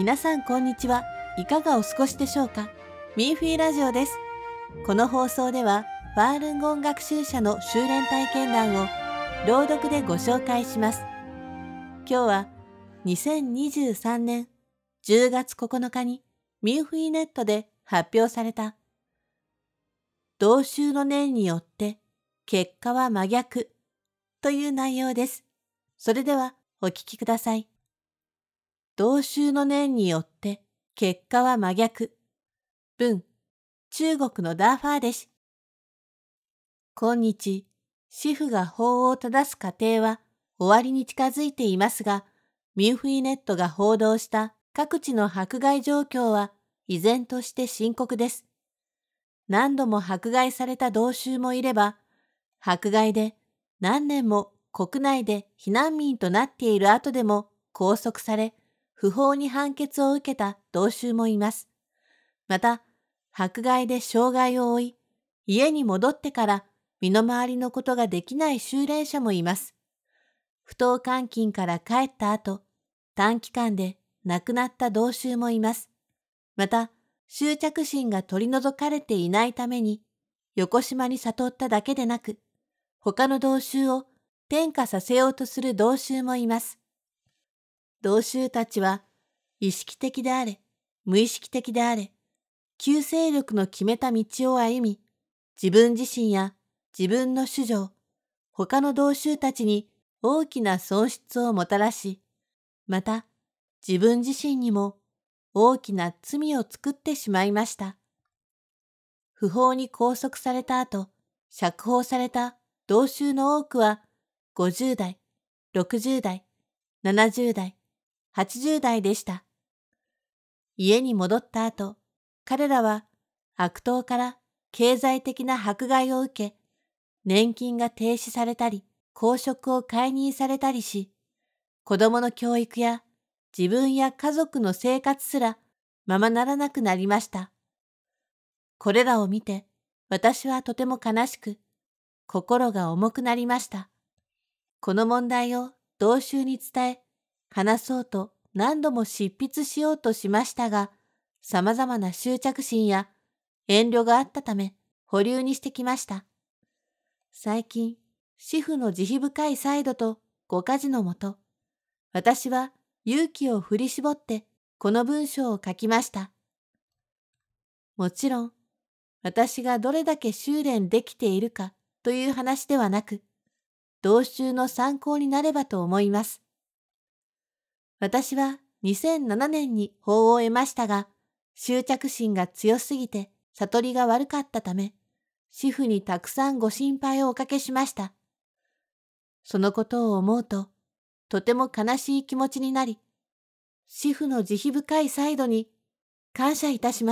皆さんこんにちは。いかがお過ごしでしょうか。ミーフィーラジオです。この放送ではファールンゴン学習者の修練体験談を朗読でご紹介します。今日は2023年10月9日にミーフィーネットで発表された同宗の念によって結果は真逆という内容です。それではお聞きください。同宗の念によって結果は真逆。文、中国のダーファー弟子。今日、師父が法を正す過程は終わりに近づいていますが、ミューフィーネットが報道した各地の迫害状況は依然として深刻です。何度も迫害された同宗もいれば、迫害で何年も国内で避難民となっている後でも拘束され、不法に判決を受けた同宗もいます。また、迫害で障害を負い、家に戻ってから身の回りのことができない修練者もいます。不当監禁から帰った後、短期間で亡くなった同宗もいます。また、執着心が取り除かれていないために、横島に悟っただけでなく、他の同宗を転化させようとする同宗もいます。同宗たちは、意識的であれ、無意識的であれ、旧勢力の決めた道を歩み、自分自身や自分の主情、他の同宗たちに大きな損失をもたらし、また自分自身にも大きな罪を作ってしまいました。不法に拘束された後、釈放された同宗の多くは50代、60代、70代、80代でした。家に戻った後、彼らは悪党から経済的な迫害を受け、年金が停止されたり、公職を解任されたりし、子供の教育や自分や家族の生活すらままならなくなりました。これらを見て、私はとても悲しく、心が重くなりました。この問題を同宗に伝え、話そうと何度も執筆しようとしましたが、様々な執着心や遠慮があったため保留にしてきました。最近、師父の慈悲深い態度とご家事のもと、私は勇気を振り絞ってこの文章を書きました。もちろん、私がどれだけ修練できているかという話ではなく、同宗の参考になればと思います。私は2007年に法を得ましたが、執着心が強すぎて悟りが悪かったため、師父にたくさんご心配をおかけしました。そのことを思うと、とても悲しい気持ちになり、師父の慈悲深い態度に感謝いたします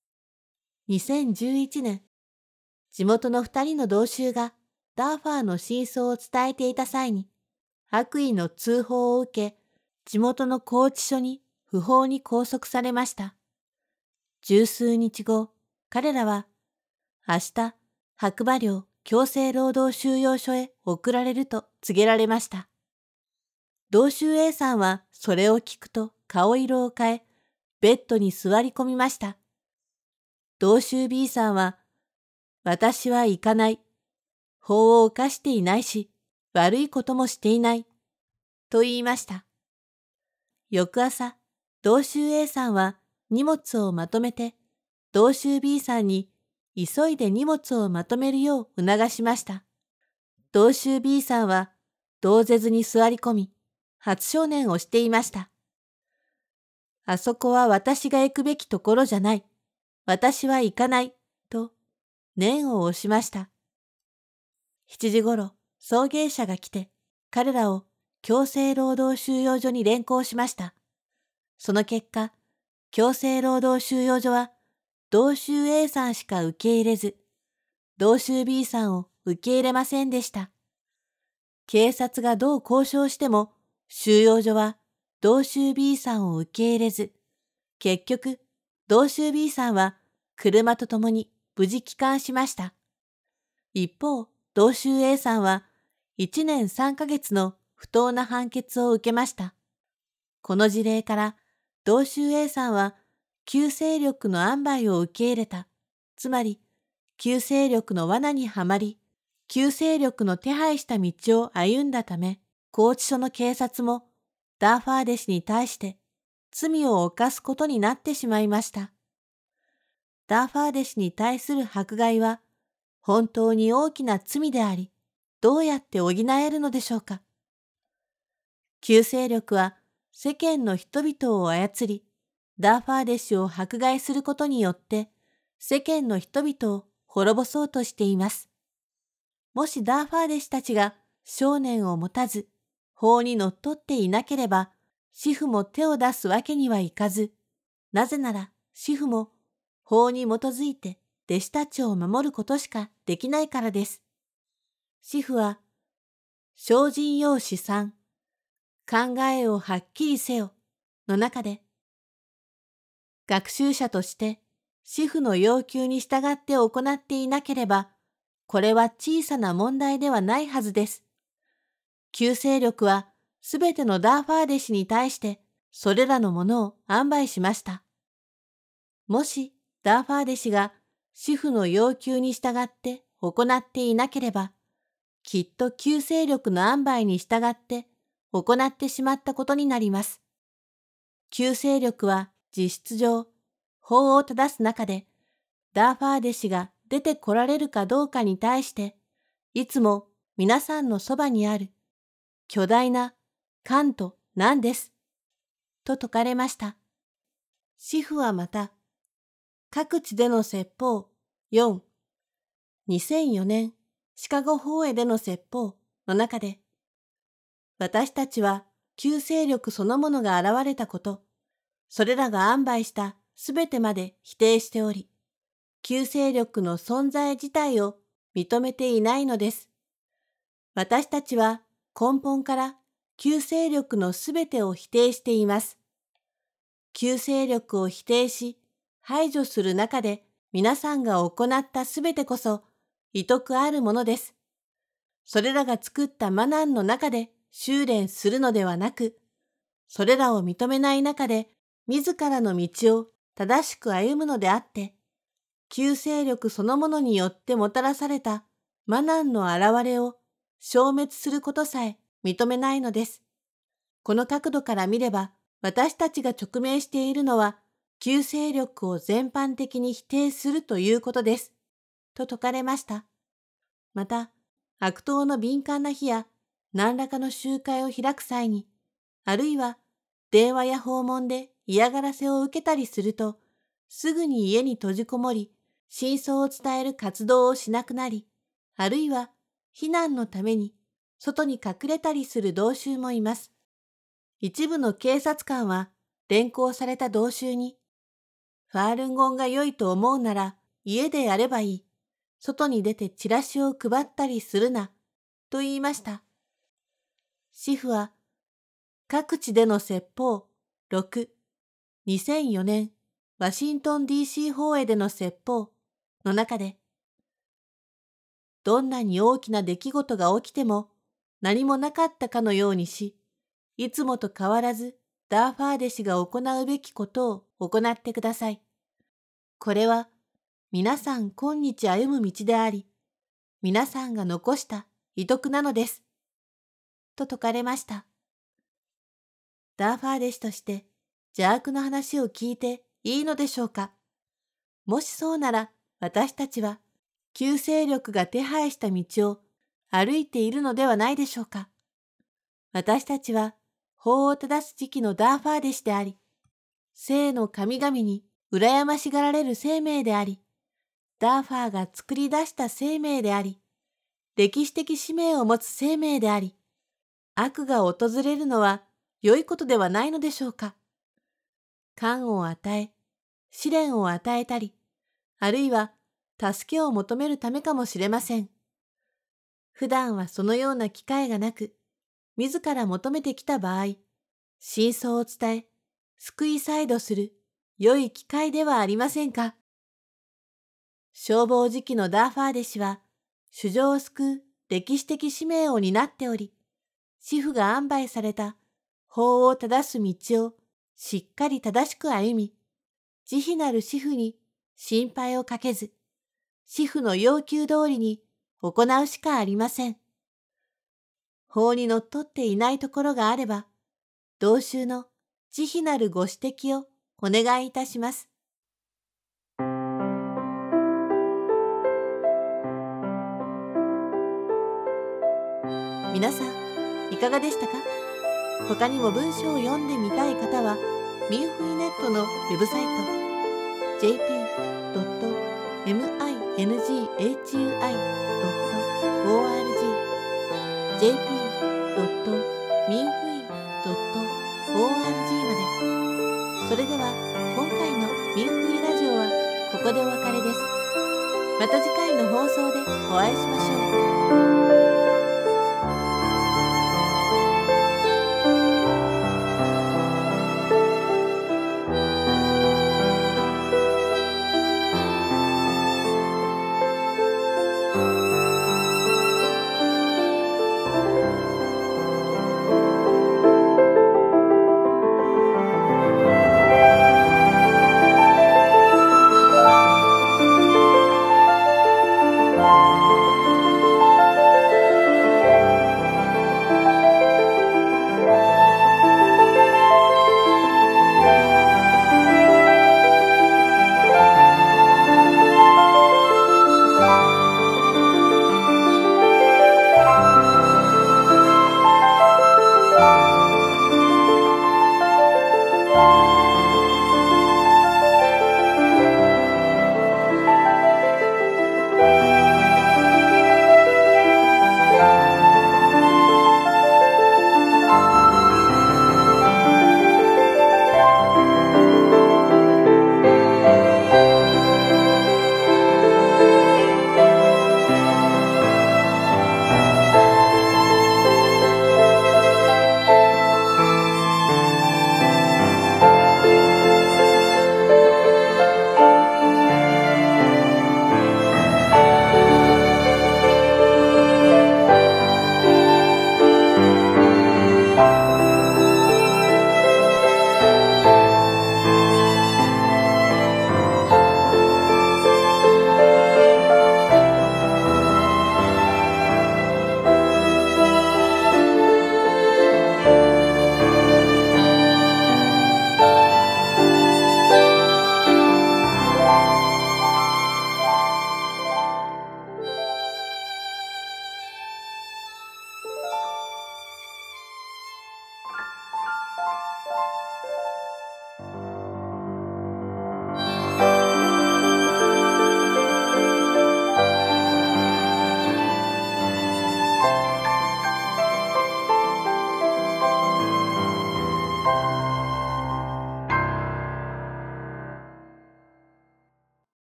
。2011年、地元の2人の同宗がダーファーの真相を伝えていた際に、悪意の通報を受け、地元の拘置所に不法に拘束されました。十数日後、彼らは、明日、白馬寮強制労働収容所へ送られると告げられました。同宗 A さんはそれを聞くと顔色を変え、ベッドに座り込みました。同宗 B さんは、私は行かない。法を犯していないし、悪いこともしていない。と言いました。翌朝、同宗 A さんは荷物をまとめて、同宗 B さんに急いで荷物をまとめるよう促しました。同宗 B さんは動ぜずに座り込み、初少年をしていました。あそこは私が行くべきところじゃない。私は行かない。と、念を押しました。7時ごろ、送迎車が来て、彼らを強制労働収容所に連行しました。その結果、強制労働収容所は、同宗 A さんしか受け入れず、同宗 B さんを受け入れませんでした。警察がどう交渉しても、収容所は同宗 B さんを受け入れず、結局、同宗 B さんは車と共に無事帰還しました。一方、同宗 A さんは1年3ヶ月の不当な判決を受けました。この事例から、 同州 A さんは旧勢力の塩梅を受け入れた。つまり、旧勢力の罠にはまり、旧勢力の手配した道を歩んだため、拘置所の警察もダーファーデ氏に対して罪を犯すことになってしまいました。ダーファーデ氏に対する迫害は本当に大きな罪であり、どうやって補えるのでしょうか。旧勢力は世間の人々を操り、ダーファーデ氏を迫害することによって世間の人々を滅ぼそうとしています。もしダーファーデ氏たちが少年を持たず、法にのっとっていなければ、司府も手を出すわけにはいかず、なぜなら司府も法に基づいて弟子たちを守ることしかできないからです。司府は、精進用紙3、考えをはっきりせよの中で、学習者として司府の要求に従って行っていなければ、これは小さな問題ではないはずです。旧勢力はすべてのダーファーデ氏に対してそれらのものを安排しました。もしダーファーデ氏が司府の要求に従って行っていなければ、きっと旧勢力の安排に従って行ってしまったことになります。旧勢力は実質上、法を正す中で、ダーファーデ氏が出てこられるかどうかに対して、いつも皆さんのそばにある巨大な関東なんです。と説かれました。司府はまた、各地での説法4、2004年シカゴ法会での説法の中で、私たちは旧勢力そのものが現れたこと、それらが安排したすべてまで否定しており、旧勢力の存在自体を認めていないのです。私たちは根本から旧勢力のすべてを否定しています。旧勢力を否定し、排除する中で皆さんが行ったすべてこそ、意徳あるものです。それらが作ったマナンの中で修練するのではなく、それらを認めない中で自らの道を正しく歩むのであって、旧勢力そのものによってもたらされたマナンの現れを消滅することさえ認めないのです。この角度から見れば、私たちが直面しているのは、旧勢力を全般的に否定するということです。と説かれました。また、悪党の敏感な日や何らかの集会を開く際に、あるいは電話や訪問で嫌がらせを受けたりすると、すぐに家に閉じこもり、真相を伝える活動をしなくなり、あるいは避難のために外に隠れたりする同州もいます。一部の警察官は連行された同州に、ファールンゴンが良いと思うなら家でやればいい。外に出てチラシを配ったりするな、と言いました。司府は、各地での説法6、2004年ワシントン DC 法会での説法の中で、どんなに大きな出来事が起きても何もなかったかのようにし、いつもと変わらずダーファーデ氏が行うべきことを行ってください。これは皆さん今日歩む道であり、皆さんが残した遺徳なのです。と説かれました。ダーファーデ氏として邪悪の話を聞いていいのでしょうか。もしそうなら私たちは旧勢力が手配した道を歩いているのではないでしょうか。私たちは法を正す時期のダーファーデ氏であり、聖の神々に羨ましがられる生命であり、ダーファーが作り出した生命であり、歴史的使命を持つ生命であり、悪が訪れるのは良いことではないのでしょうか。感を与え、試練を与えたり、あるいは助けを求めるためかもしれません。普段はそのような機会がなく、自ら求めてきた場合、真相を伝え、救い再度する良い機会ではありませんか。消防時期のダーファーデ氏は、衆生を救う歴史的使命を担っており、司府が安排された法を正す道をしっかり正しく歩み、慈悲なる主婦に心配をかけず、主婦の要求通りに行うしかありません。法にのっとっていないところがあれば、同州の慈悲なるご指摘をお願いいたします。皆さん、いかがでしたか？他にも文章を読んでみたい方は、ミンフイネットのウェブサイト jp.minghui.org jp.minfui.org まで。それでは、今回のミンフイラジオはここでお別れです。また次回の放送でお会いしましょう。